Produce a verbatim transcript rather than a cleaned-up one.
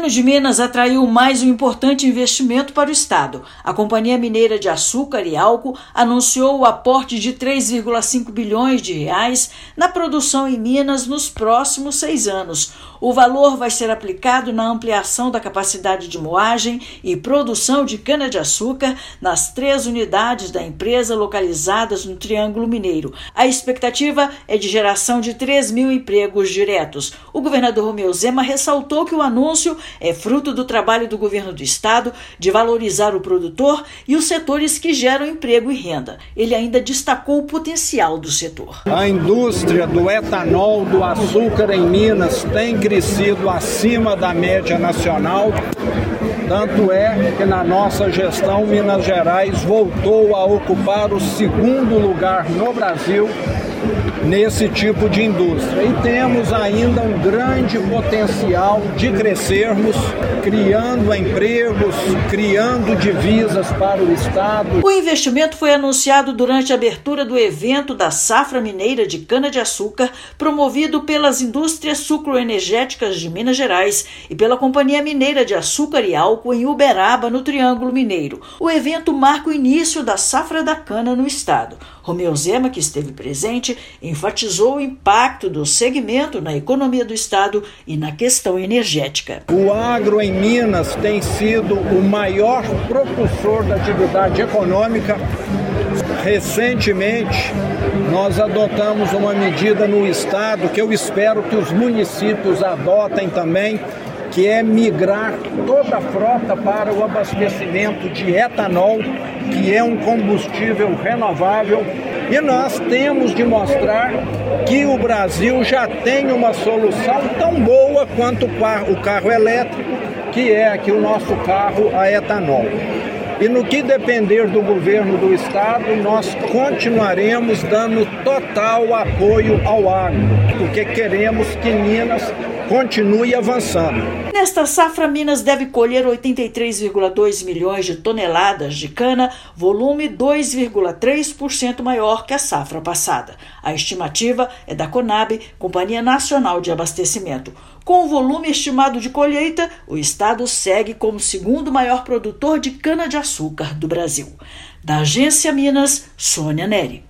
Caminhos de Minas atraiu mais um importante investimento para o estado. A Companhia Mineira de Açúcar e Álcool anunciou o aporte de três vírgula cinco bilhões de reais na produção em Minas nos próximos seis anos. O valor vai ser aplicado na ampliação da capacidade de moagem e produção de cana-de-açúcar nas três unidades da empresa localizadas no Triângulo Mineiro. A expectativa é de geração de três mil empregos diretos. O governador Romeu Zema ressaltou que o anúncio é fruto do trabalho do governo do estado de valorizar o produtor e os setores que geram emprego e renda. Ele ainda destacou o potencial do setor. A indústria do etanol, do açúcar em Minas tem crescido acima da média nacional. Tanto é que na nossa gestão, Minas Gerais voltou a ocupar o segundo lugar no Brasil nesse tipo de indústria. E temos ainda um grande potencial de crescermos, criando empregos, criando divisas para o estado. O investimento foi anunciado durante a abertura do evento da Safra Mineira de Cana-de-Açúcar, promovido pelas indústrias sucroenergéticas de Minas Gerais e pela Companhia Mineira de Açúcar e Álcool em Uberaba, no Triângulo Mineiro. O evento marca o início da safra da cana no estado. Romeu Zema, que esteve presente, enfatizou o impacto do segmento na economia do estado e na questão energética. O agro em Minas tem sido o maior propulsor da atividade econômica. Recentemente, nós adotamos uma medida no estado que eu espero que os municípios adotem também, que é migrar toda a frota para o abastecimento de etanol, que é um combustível renovável. E nós temos de mostrar que o Brasil já tem uma solução tão boa quanto o carro, o carro elétrico, que é aqui o nosso carro a etanol. E no que depender do governo do estado, nós continuaremos dando total apoio ao agro, porque queremos que Minas continue avançando. Nesta safra, Minas deve colher oitenta e três vírgula dois milhões de toneladas de cana, volume dois vírgula três por cento maior que a safra passada. A estimativa é da Conab, Companhia Nacional de Abastecimento. Com o volume estimado de colheita, o estado segue como o segundo maior produtor de cana-de-açúcar do Brasil. Da Agência Minas, Sônia Neri.